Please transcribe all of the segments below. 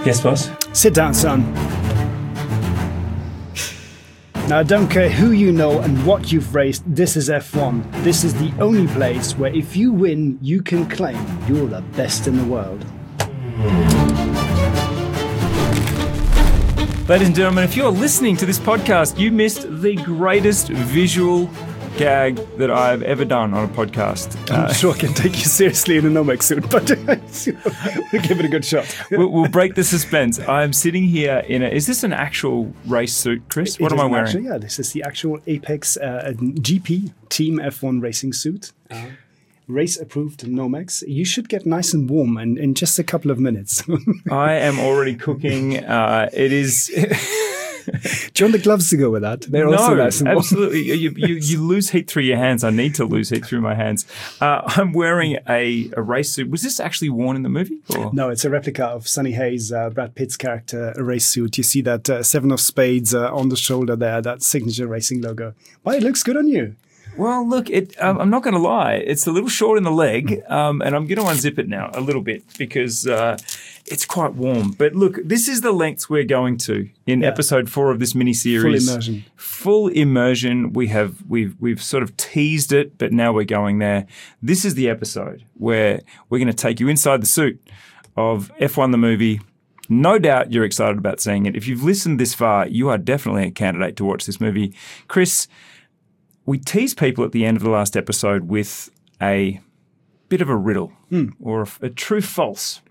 Yes, boss. Sit down, son. Now, I don't care who you know and what you've raced, this is F1. This is the only place where if you win, you can claim you're the best in the world. Ladies and gentlemen, if you're listening to this podcast, you missed the greatest visual gag that I've ever done on a podcast. I'm sure I can take you seriously in a Nomex suit, but we'll give it a good shot. We'll break the suspense. I'm sitting here in is this an actual race suit, Chris? What am I wearing? Actually, yeah, this is the actual Apex GP Team F1 racing suit. Race-approved Nomex. You should get nice and warm in just a couple of minutes. I am already cooking. It is... Do you want the gloves to go with that? They're also nice and warm. Absolutely. You lose heat through your hands. I need to lose heat through my hands. I'm wearing a race suit. Was this actually worn in the movie? Or? No, it's a replica of Sonny Hayes, Brad Pitt's character, a race suit. You see that seven of spades on the shoulder there, that signature racing logo. Why, it looks good on you. Well, look, I'm not going to lie. It's a little short in the leg, and I'm going to unzip it now a little bit because it's quite warm. But look, this is the lengths we're going to in episode 4 of this mini-series. Full immersion. Full immersion. We've sort of teased it, but now we're going there. This is the episode where we're going to take you inside the suit of F1 the movie. No doubt you're excited about seeing it. If you've listened this far, you are definitely a candidate to watch this movie. Chris, we teased people at the end of the last episode with a bit of a riddle or a true false.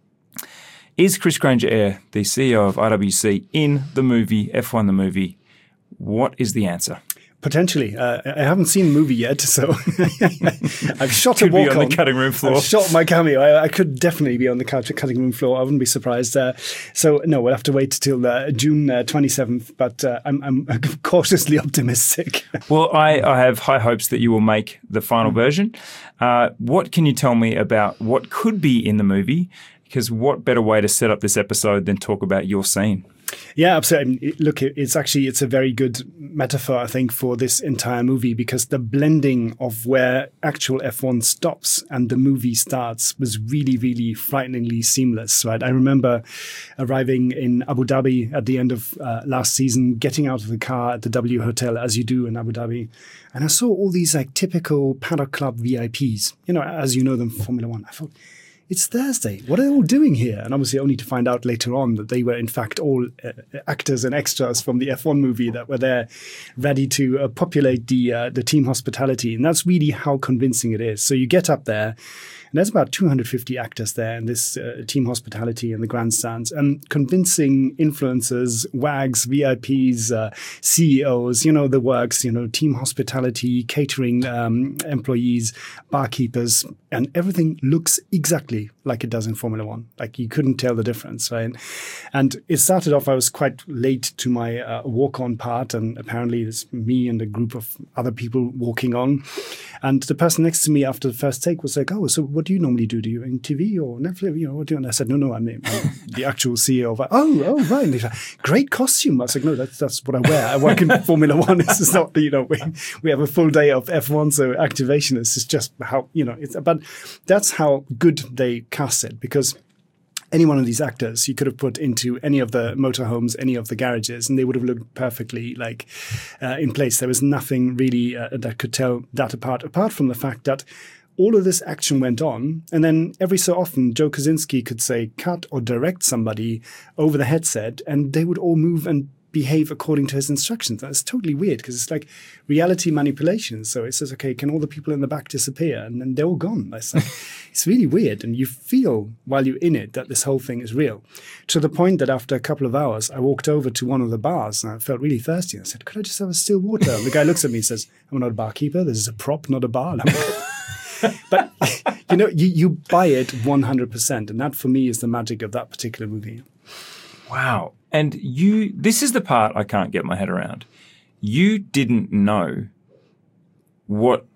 Is Chris Granger-Eyre, the CEO of IWC, in the movie, F1 the movie? What is the answer? Potentially. I haven't seen the movie yet, so I've shot Could a walk be on the cutting room floor. I've shot my cameo. I could definitely be on the cutting room floor. I wouldn't be surprised. So, no, we'll have to wait till June 27th, but I'm cautiously optimistic. Well, I have high hopes that you will make the final version. What can you tell me about what could be in the movie? Because what better way to set up this episode than talk about your scene? Yeah, absolutely. Look, it's a very good metaphor, I think, for this entire movie because the blending of where actual F1 stops and the movie starts was really, really frighteningly seamless, right? I remember arriving in Abu Dhabi at the end of last season, getting out of the car at the W Hotel, as you do in Abu Dhabi, and I saw all these like typical Paddock Club VIPs, as you know them from Formula One. I thought, it's Thursday. What are they all doing here? And obviously only to find out later on that they were in fact all actors and extras from the F1 movie that were there ready to populate the team hospitality. And that's really how convincing it is. So you get up there and there's about 250 actors there in this team hospitality in the grandstands and convincing influencers, WAGs, VIPs, CEOs, the works, team hospitality, catering employees, barkeepers, and everything looks exactly like it does in Formula One. Like you couldn't tell the difference, right? And it started off, I was quite late to my walk-on part, and apparently it's me and a group of other people walking on. And the person next to me after the first take was like, "Oh, so what do you normally do? Do you in TV or Netflix? What do you?" And I said, "No, I'm the actual CEO of." Oh, right. And he's like, "Great costume." I was like, "No, that's what I wear. I work in Formula One. This is not we have a full day of F1, so activation. This is just how it's." But that's how good they cast it because any one of these actors you could have put into any of the motorhomes, any of the garages, and they would have looked perfectly in place. There was nothing really that could tell that apart from the fact that all of this action went on, and then every so often Joe Kosinski could say cut or direct somebody over the headset, and they would all move and behave according to his instructions. That's totally weird because it's like reality manipulation. So it says, okay, can all the people in the back disappear? And then they're all gone. It's really weird. And you feel while you're in it that this whole thing is real. To the point that after a couple of hours, I walked over to one of the bars and I felt really thirsty. I said, could I just have a still water? And the guy looks at me and says, I'm not a barkeeper. This is a prop, not a bar. But, you buy it 100%. And that for me is the magic of that particular movie. Wow. And this is the part I can't get my head around. You didn't know what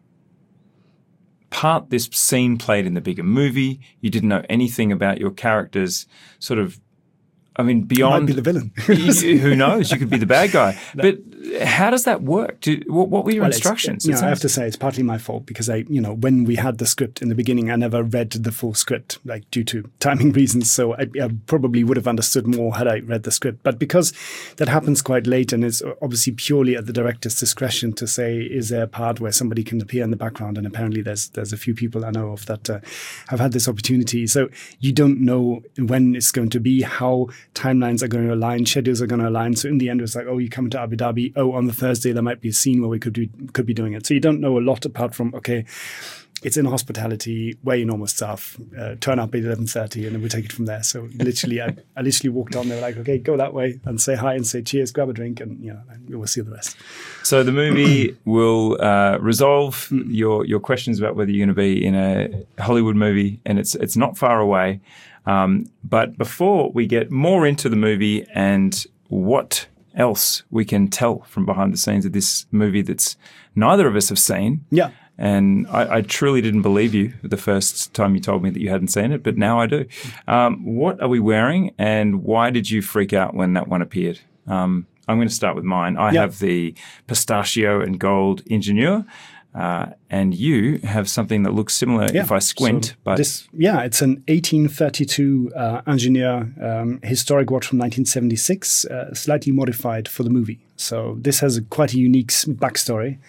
part this scene played in the bigger movie. You didn't know anything about your characters beyond... You might be the villain. Who knows? You could be the bad guy. No. But how does that work? What were your instructions? I have to say it's partly my fault because when we had the script in the beginning, I never read the full script, like due to timing reasons. So I probably would have understood more had I read the script. But because that happens quite late, and it's obviously purely at the director's discretion to say, is there a part where somebody can appear in the background? And apparently there's a few people I know of that have had this opportunity. So you don't know when it's going to be, how timelines are going to align, schedules are going to align. So in the end, it was like, oh, you come to Abu Dhabi. Oh, on the Thursday, there might be a scene where we could be doing it. So you don't know a lot apart from, okay, it's in hospitality, wear your normal stuff, turn up at 11:30, and then we take it from there. So literally, I literally walked on. They were like, okay, go that way and say hi and say cheers, grab a drink, and we'll see the rest. So the movie will resolve your questions about whether you're going to be in a Hollywood movie, and it's not far away. But before we get more into the movie and what else we can tell from behind the scenes of this movie that's neither of us have seen. Yeah. And I truly didn't believe you the first time you told me that you hadn't seen it, but now I do. What are we wearing, and why did you freak out when that one appeared? I'm going to start with mine. I have the pistachio and gold Ingenieur, and you have something that looks similar if I squint. So it's an 1832 Ingenieur historic watch from 1976, slightly modified for the movie. So this has quite a unique backstory.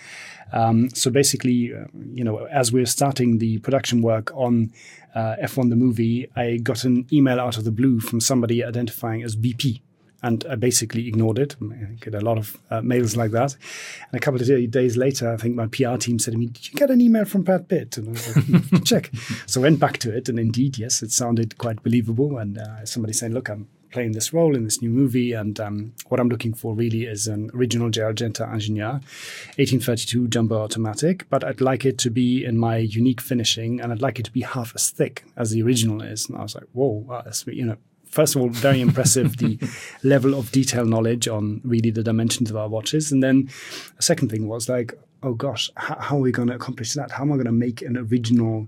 So basically, as we're starting the production work on F1 the movie, I got an email out of the blue from somebody identifying as BP. And I basically ignored it. I get a lot of mails like that. And a couple of days later, I think my PR team said to me, did you get an email from Brad Pitt? And I was like, check. So I went back to it. And indeed, yes, it sounded quite believable. And somebody saying, look, I'm playing this role in this new movie. And what I'm looking for really is an original J. Argenta Ingenieur, 1832 jumbo automatic. But I'd like it to be in my unique finishing. And I'd like it to be half as thick as the original is. And I was like, whoa, wow, that's, first of all, very impressive, the level of detail knowledge on really the dimensions of our watches. And then a second thing was like, oh gosh, how are we going to accomplish that? How am I going to make an original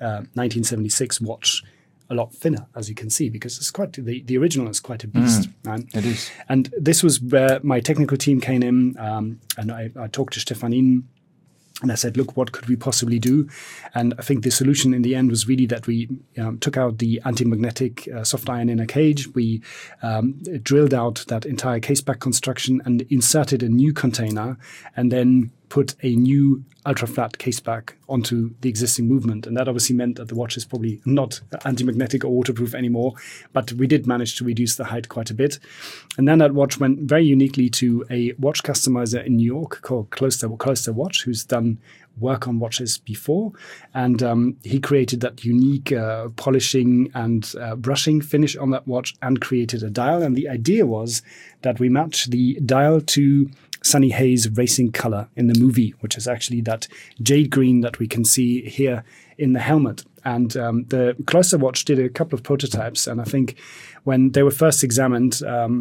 1976 watch a lot thinner, as you can see, because it's quite the original is quite a beast. It is. And this was where my technical team came in, and I talked to Stefanin. And I said, look, what could we possibly do? And I think the solution in the end was really that we took out the anti-magnetic soft iron inner cage. We drilled out that entire caseback construction and inserted a new container, and then put a new ultra-flat caseback onto the existing movement. And that obviously meant that the watch is probably not anti-magnetic or waterproof anymore, but we did manage to reduce the height quite a bit. And then that watch went very uniquely to a watch customizer in New York called Cloister Watch, who's done work on watches before. And he created that unique polishing and brushing finish on that watch and created a dial. And the idea was that we match the dial to Sunny Hayes racing color in the movie, which is actually that jade green that we can see here in the helmet. And the Cloister Watch did a couple of prototypes. And I think when they were first examined,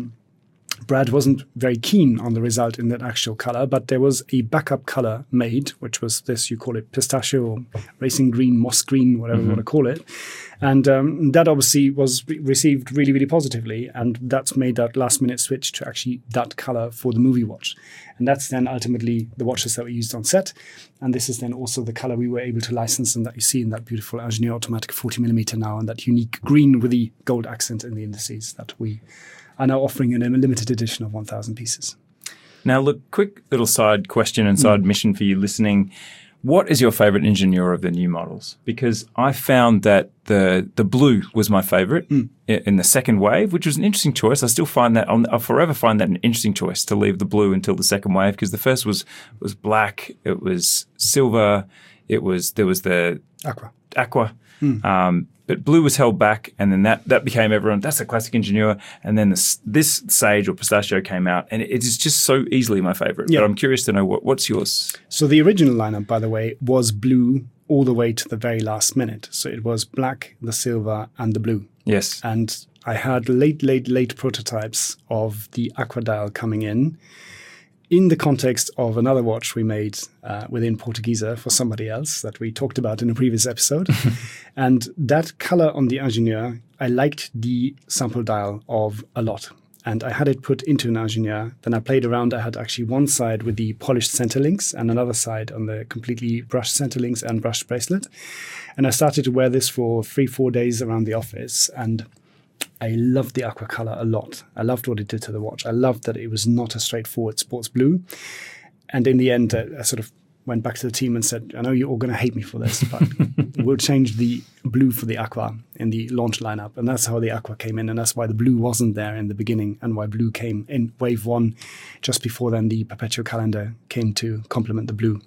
Brad wasn't very keen on the result in that actual color, but there was a backup color made, which was this, you call it pistachio or racing green, moss green, whatever you want to call it. And that obviously was received really, really positively. And that's made that last minute switch to actually that color for the movie watch. And that's then ultimately the watches that we used on set. And this is then also the color we were able to license and that you see in that beautiful Ingenieur automatic 40mm now, and that unique green with the gold accent in the indices that we are now offering in a limited edition of 1,000 pieces. Now, look, quick little side question and side mission for you listening. What is your favorite Ingenieur of the new models? Because I found that the blue was my favorite in the second wave, which was an interesting choice. I still find that I'll forever find that an interesting choice to leave the blue until the second wave, because the first was black, it was silver, there was the aqua. But blue was held back, and then that became that's a classic Ingenieur. And then this sage or pistachio came out, and it is just so easily my favorite. Yeah. But I'm curious to know what's yours. So the original lineup, by the way, was blue all the way to the very last minute. So it was black, the silver, and the blue. Yes. And I had late prototypes of the aqua dial coming in the context of another watch we made within Portugieser for somebody else that we talked about in a previous episode. And that color on the Ingenieur, I liked the sample dial of a lot. and I had it put into an Ingenieur. Then I played around. I had actually one side with the polished center links and another side on the completely brushed center links and brushed bracelet. And I started to wear this for 3-4 days around the office, and I loved the aqua color a lot. I loved what it did to the watch. I loved that it was not a straightforward sports blue. And in the end, I sort of went back to the team and said, I know you're all going to hate me for this, but we'll change the blue for the aqua in the launch lineup. And that's how the aqua came in. And that's why the blue wasn't there in the beginning, and why blue came in wave 1. Just before then, the perpetual calendar came to complement the blue.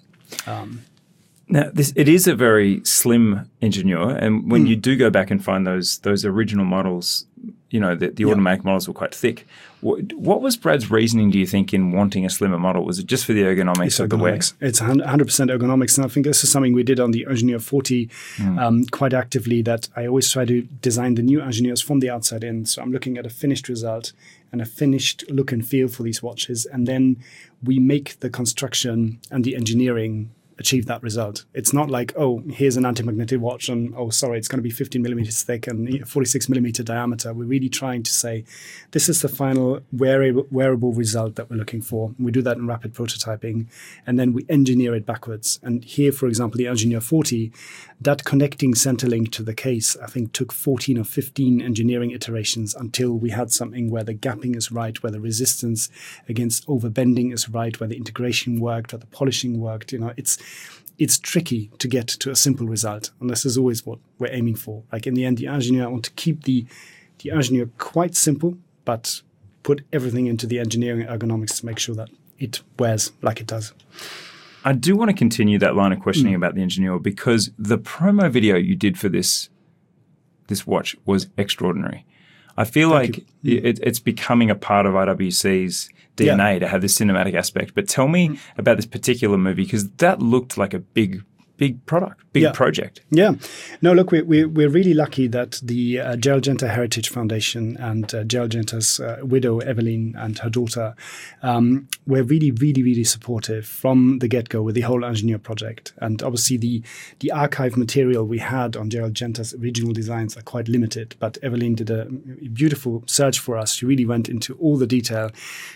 Now, it is a very slim Ingenieur, and when you do go back and find those original models, you know, the automatic models were quite thick. What was Brad's reasoning, do you think, in wanting a slimmer model? Was it just for the ergonomics of the wear? It's 100% ergonomics, and I think this is something we did on the Ingenieur 40 quite actively, that I always try to design the new Ingenieurs from the outside in. So I'm looking at a finished result and a finished look and feel for these watches, and then we make the construction and the engineering achieve that result. It's not like, oh, here's an anti-magnetic watch and, oh, sorry, it's going to be 15 millimeters thick and 46 millimeter diameter. We're really trying to say, this is the final wearable result that we're looking for. We do that in rapid prototyping, and then we engineer it backwards. And here, for example, the Ingenieur 40, that connecting center link to the case, I think took 14 or 15 engineering iterations until we had something where the gapping is right, where the resistance against overbending is right, where the integration worked, where the polishing worked. You know, it's tricky to get to a simple result, and this is always what we're aiming for. Like in the end, the Ingenieur, I want to keep the Ingenieur quite simple, but put everything into the engineering ergonomics to make sure that it wears like it does. I do want to continue that line of questioning about the Ingenieur, because the promo video you did for this watch was extraordinary. I feel like it's becoming a part of IWC's DNA to have this cinematic aspect. But tell me about this particular movie, because that looked like a big product, project. Yeah. No, look, we're really lucky that the Gerald Genta Heritage Foundation and Gerald Genta's widow, Evelyn, and her daughter were really, really, really supportive from the get-go with the whole Ingenieur project. And obviously the archive material we had on Gerald Genta's original designs are quite limited, but Evelyn did a beautiful search for us. She really went into all the detail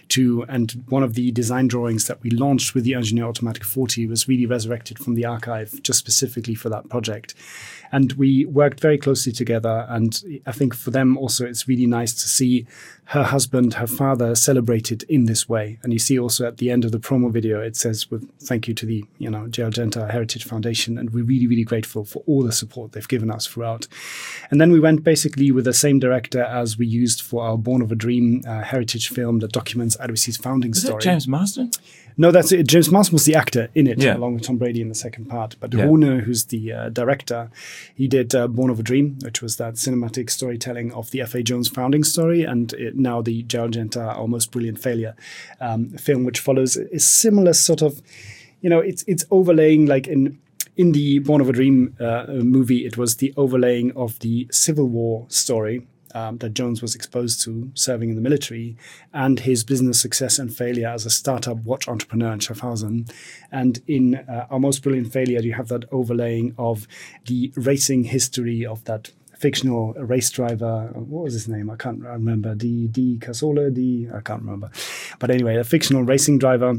and one of the design drawings that we launched with the Ingenieur Automatic 40 was really resurrected from the archive just specifically for that project. And we worked very closely together. And I think for them also, it's really nice to see her husband, her father celebrated in this way. And you see also at the end of the promo video, it says, with thank you to the Gerald Genta Heritage Foundation. And we're really, really grateful for all the support they've given us throughout. And then we went basically with the same director as we used for our Born of a Dream heritage film that documents IWC's founding story. Is that James Marsden? No, that's it. James Marsden was the actor in it, along with Tom Brady in the second part. But Rune, who's the director, he did Born of a Dream, which was that cinematic storytelling of the F.A. Jones founding story, and now the Gerald Genta Almost Brilliant Failure film, which follows a similar sort of, it's overlaying like in the Born of a Dream movie, it was the overlaying of the Civil War story that Jones was exposed to serving in the military, and his business success and failure as a startup watch entrepreneur in Schaffhausen. And in Our Most Brilliant Failure, you have that overlaying of the racing history of that fictional race driver. What was his name? I can't remember. D. Casola? I can't remember. But anyway, a fictional racing driver.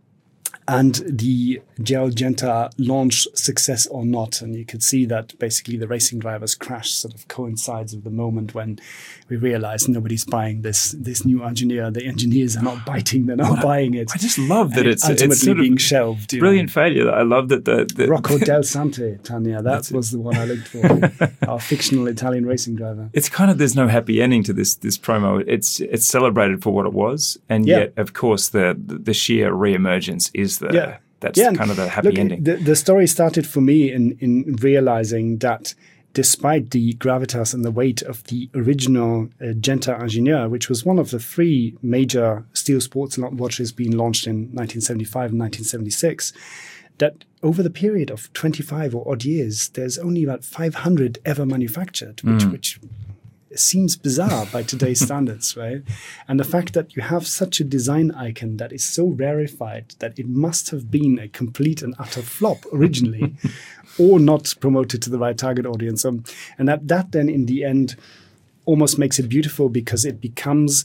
And the Gerald Genta launch success or not. And you could see that basically the racing driver's crash sort of coincides with the moment when we realize nobody's buying this new Ingenieur. The engineers are not biting, they're not buying it. I just love that it's ultimately sort being of shelved. Brilliant failure. I love that the Rocco Del Sante, Tanya, that was the one I looked for. Our fictional Italian racing driver. It's kind of, there's no happy ending to this promo. It's celebrated for what it was, and yet, of course, the sheer reemergence is that's kind of the happy ending. The story started for me in realizing that despite the gravitas and the weight of the original Genta Ingenieur, which was one of the 3 major steel sports watches being launched in 1975 and 1976, that over the period of 25 or odd years, there's only about 500 ever manufactured, which seems bizarre by today's standards, right? And the fact that you have such a design icon that is so rarefied that it must have been a complete and utter flop originally, or not promoted to the right target audience. And that then in the end almost makes it beautiful, because it becomes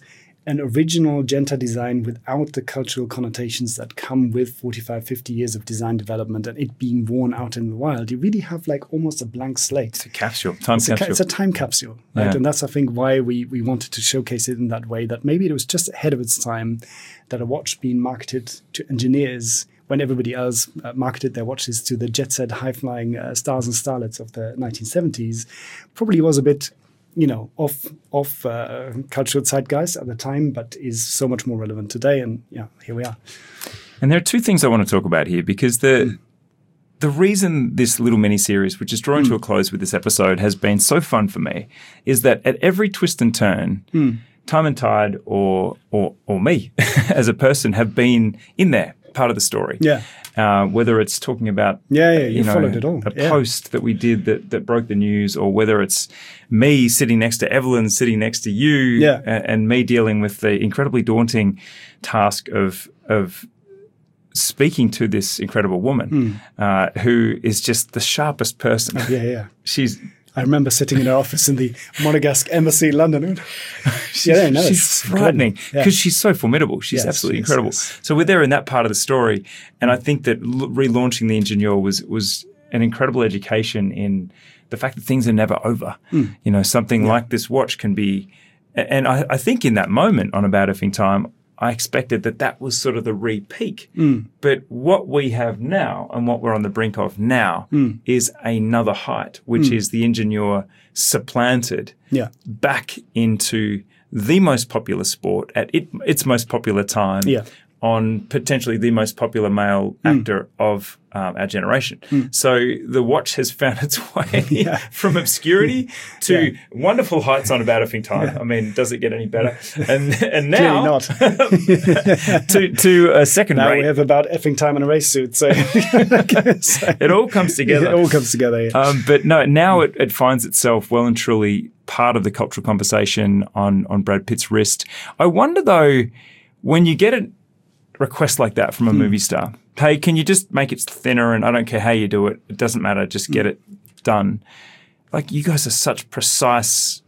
an original Genta design without the cultural connotations that come with 45, 50 years of design development and it being worn out in the wild, you really have like almost a blank slate. It's a capsule, time capsule. It's a time capsule, right? And that's, I think, why we wanted to showcase it in that way, that maybe it was just ahead of its time, that a watch being marketed to engineers when everybody else marketed their watches to the jet-set, high-flying stars and starlets of the 1970s, probably was a bit off cultural zeitgeist at the time, but is so much more relevant today. And here we are. And there are two things I want to talk about here, because the reason this little mini-series, which is drawing to a close with this episode, has been so fun for me is that at every twist and turn, Time and Tide or me as a person have been in there, part of the story. Yeah. Whether it's talking about you followed it all. A post that we did that broke the news, or whether it's me sitting next to Evelyn, sitting next to you, and me dealing with the incredibly daunting task of speaking to this incredible woman who is just the sharpest person. I remember sitting in her office in the Monegasque Embassy in London. She's frightening because she's so formidable. She's absolutely incredible. Yes. So we're there in that part of the story. And I think that relaunching the Ingenieur was an incredible education in the fact that things are never over. Something like this watch can be, and I think in that moment on About Effing Time, I expected that was sort of the re-peak. But what we have now and what we're on the brink of now is another height, which is the Ingenieur supplanted back into the most popular sport at its most popular time on potentially the most popular male actor of our generation. So the watch has found its way from obscurity to wonderful heights on About Effing Time. I mean, does it get any better? And now not. to a second now rate. We have About Effing Time in a race suit. So it all comes together. It all comes together. But no, now it finds itself well and truly part of the cultural conversation on Brad Pitt's wrist. I wonder though, when you get a request like that from a movie star, hey, can you just make it thinner, and I don't care how you do it, it doesn't matter, just get it done. Like, you guys are such precise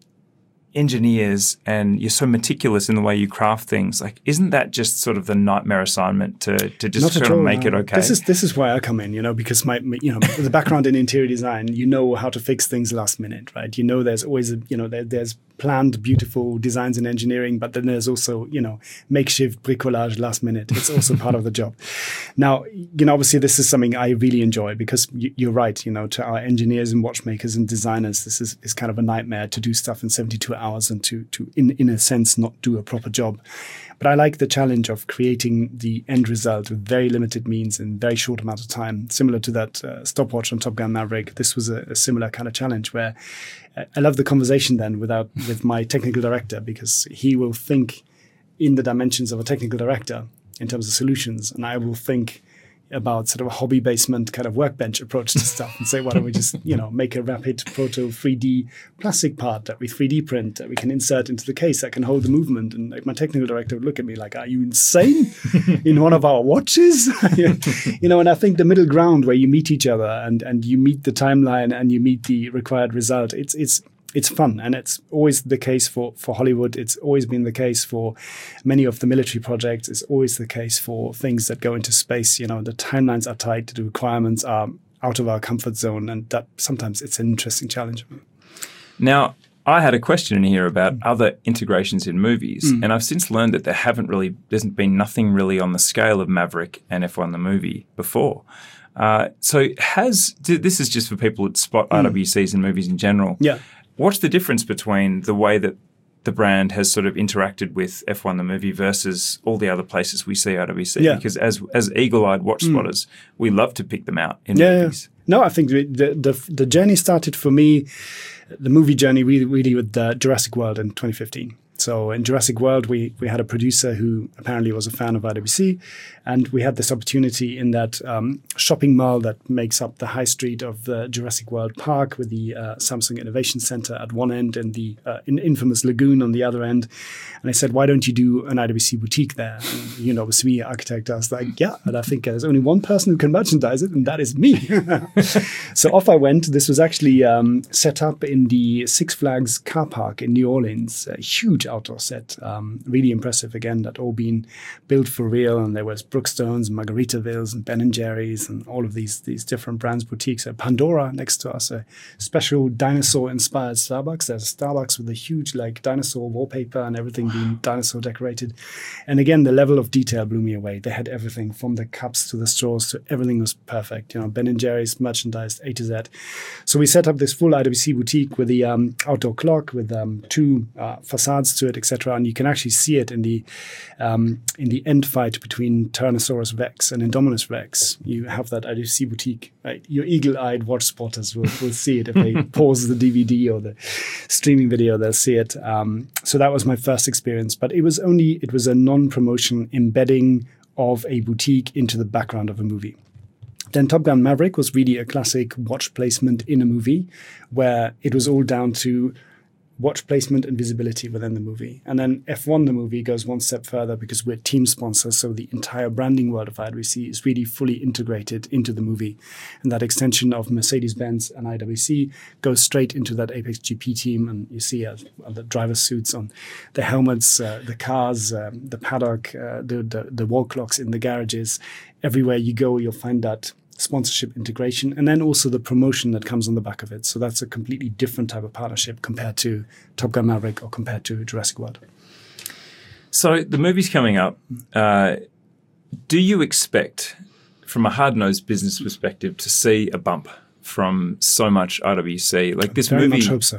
engineers and you're so meticulous in the way you craft things. Like, isn't that just sort of the nightmare assignment to just sort of make it okay? This is why I come in, because my the background in interior design, how to fix things last minute, right? There's always there's planned beautiful designs in engineering, but then there's also makeshift bricolage last minute. It's also part of the job. Now, obviously this is something I really enjoy, because you're right, to our engineers and watchmakers and designers, this is kind of a nightmare to do stuff in 72 hours and to in a sense not do a proper job. But I like the challenge of creating the end result with very limited means in very short amount of time. Similar to that stopwatch on Top Gun Maverick, this was a similar kind of challenge where I love the conversation then with my technical director, because he will think in the dimensions of a technical director in terms of solutions, and I will think about sort of a hobby basement kind of workbench approach to stuff and say, why don't we just, make a rapid proto 3D plastic part that we 3D print that we can insert into the case that can hold the movement. And like, my technical director would look at me like, are you insane? In one of our watches? And I think the middle ground where you meet each other and you meet the timeline and you meet the required result, it's fun, and it's always the case for Hollywood. It's always been the case for many of the military projects. It's always the case for things that go into space. The timelines are tight, the requirements are out of our comfort zone, and that sometimes it's an interesting challenge. Now, I had a question in here about other integrations in movies, and I've since learned that there's been nothing really on the scale of Maverick and F1 the movie before. So this is just for people that spot RWCs in movies in general. Yeah. What's the difference between the way that the brand has sort of interacted with F1 the movie versus all the other places we see RWC? Yeah. Because as eagle-eyed watch spotters, we love to pick them out in movies. No, I think the journey started for me, the movie journey really with Jurassic World in 2015. So in Jurassic World, we had a producer who apparently was a fan of RWC, and we had this opportunity in that shopping mall that makes up the high street of the Jurassic World Park, with the Samsung Innovation Center at one end and the infamous lagoon on the other end. And I said, why don't you do an IWC boutique there? And, with me, architect, I was like, yeah, and I think there's only one person who can merchandise it, and that is me. So off I went. This was actually set up in the Six Flags car park in New Orleans, a huge huge outdoor set. Really impressive, again, that all been built for real. And there was Brookstones, and Margaritavilles, and Ben & Jerry's, and all of these different brands, boutiques. Pandora next to us, a special dinosaur-inspired Starbucks. There's a Starbucks with a huge like dinosaur wallpaper and everything being dinosaur decorated. And again, the level of detail blew me away. They had everything from the cups to the straws to everything was perfect. Ben & Jerry's merchandised A to Z. So we set up this full IWC boutique with the outdoor clock, with two facades to it, etc. And you can actually see it in the end fight between Tyrannosaurus Rex and Indominus Rex. You have that IWC boutique. Right? Your eagle-eyed watch spotters will see it if they pause the DVD or the streaming video. They'll see it. So that was my first experience, but it was a non-promotion embedding of a boutique into the background of a movie. Then Top Gun Maverick was really a classic watch placement in a movie, where it was all down to watch placement and visibility within the movie. And then F1, the movie, goes one step further because we're team sponsors. So the entire branding world of IWC is really fully integrated into the movie. And that extension of Mercedes-Benz and IWC goes straight into that Apex GP team. And you see the driver suits on the helmets, the cars, the paddock, the wall clocks in the garages. Everywhere you go, you'll find that sponsorship integration, and then also the promotion that comes on the back of it. So that's a completely different type of partnership compared to Top Gun Maverick or compared to Jurassic World. So the movie's coming up. Do you expect, from a hard-nosed business perspective, to see a bump from so much IWC? Like this Very movie... much hope so.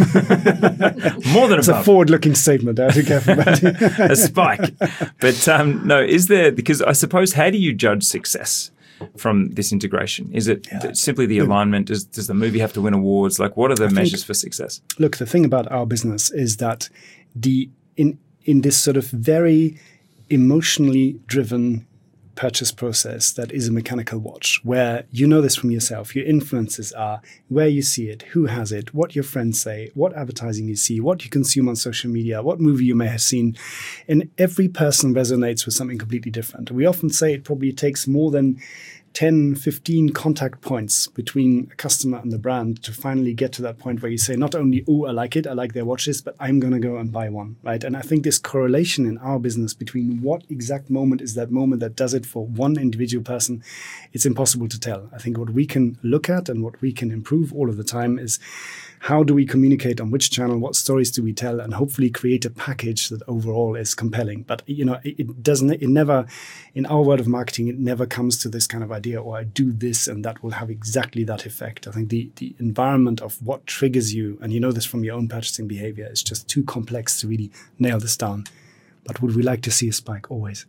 More than a bump. It's a forward-looking statement. I have to be careful about it. A spike. But no, is there... Because I suppose, how do you judge success from this integration? Is it simply the alignment? Does the movie have to win awards? Like, what are the measures for success? Look, the thing about our business is that in this sort of very emotionally driven purchase process that is a mechanical watch, where you know this from yourself, your influences are where you see it, who has it, what your friends say, what advertising you see, what you consume on social media, what movie you may have seen. And every person resonates with something completely different. We often say it probably takes more than 10, 15 contact points between a customer and the brand to finally get to that point where you say not only, oh, I like it, I like their watches, but I'm going to go and buy one, right? And I think this correlation in our business between what exact moment is that moment that does it for one individual person, it's impossible to tell. I think what we can look at and what we can improve all of the time is how do we communicate on which channel, what stories do we tell, and hopefully create a package that overall is compelling. But, it never, in our world of marketing, it never comes to this kind of idea, or I do this and that will have exactly that effect. I think the environment of what triggers you, and you know this from your own purchasing behavior, is just too complex to really nail this down. But would we like to see a spike? Always.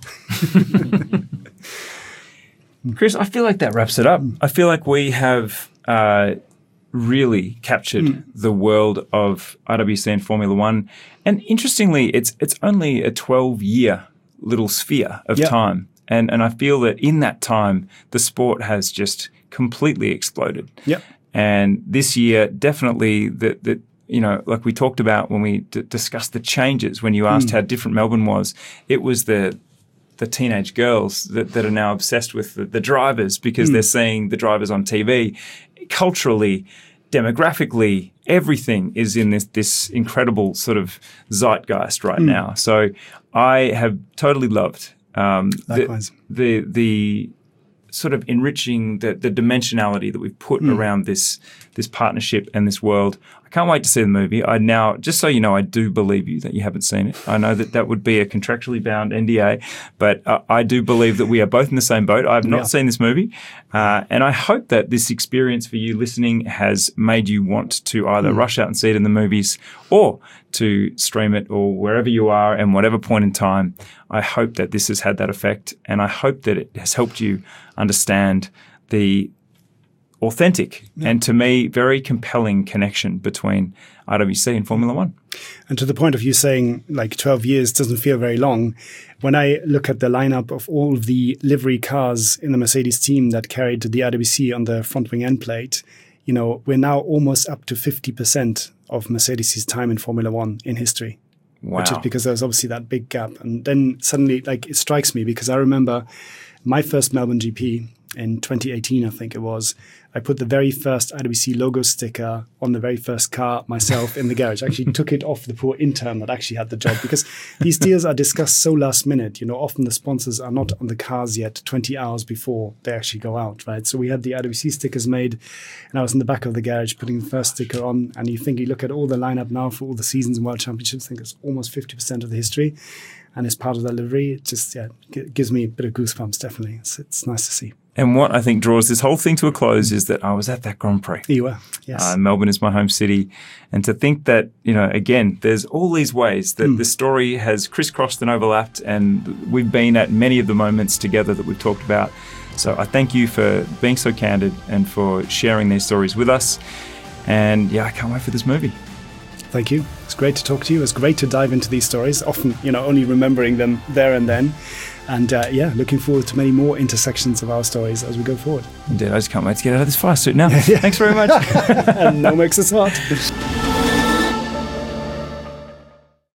Chris, I feel like that wraps it up. I feel like we have really captured the world of IWC and Formula One. And interestingly, it's only a 12-year little sphere of time. And I feel that in that time, the sport has just completely exploded. Yep. And this year, definitely, like we talked about when we discussed the changes, when you asked how different Melbourne was, it was the teenage girls that are now obsessed with the drivers because they're seeing the drivers on TV. Culturally, demographically, everything is in this incredible sort of zeitgeist right now. So I have totally loved the sort of enriching the dimensionality that we've put around this partnership and this world. I can't wait to see the movie. I now, just so you know, I do believe you that you haven't seen it. I know that would be a contractually bound NDA, but I do believe that we are both in the same boat. I have not seen this movie, and I hope that this experience for you listening has made you want to either rush out and see it in the movies or to stream it or wherever you are and whatever point in time. I hope that this has had that effect, and I hope that it has helped you understand the authentic and, to me, very compelling connection between IWC and Formula One. And to the point of you saying like 12 years doesn't feel very long, when I look at the lineup of all of the livery cars in the Mercedes team that carried the IWC on the front wing end plate, we're now almost up to 50% of Mercedes' time in Formula One in history. Wow. Which is because there's obviously that big gap. And then suddenly, it strikes me because I remember my first Melbourne GP in 2018, I think it was. I put the very first IWC logo sticker on the very first car myself in the garage. I actually took it off the poor intern that actually had the job, because these deals are discussed so last minute. You know, often the sponsors are not on the cars yet 20 hours before they actually go out, right? So we had the IWC stickers made, and I was in the back of the garage putting the first sticker on. And you look at all the lineup now for all the seasons and World Championships, I think it's almost 50% of the history. And as part of the livery, it just gives me a bit of goosebumps, definitely. It's nice to see. And what I think draws this whole thing to a close is that I was at that Grand Prix. You were, yes. Melbourne is my home city. And to think that, you know, again, there's all these ways that the story has crisscrossed and overlapped, and we've been at many of the moments together that we've talked about. So I thank you for being so candid and for sharing these stories with us. And yeah, I can't wait for this movie. Thank you. It's great to talk to you. It's great to dive into these stories, often, you know, only remembering them there and then. And looking forward to many more intersections of our stories as we go forward. Indeed, I just can't wait to get out of this fire suit now. Thanks very much. No makes us hot.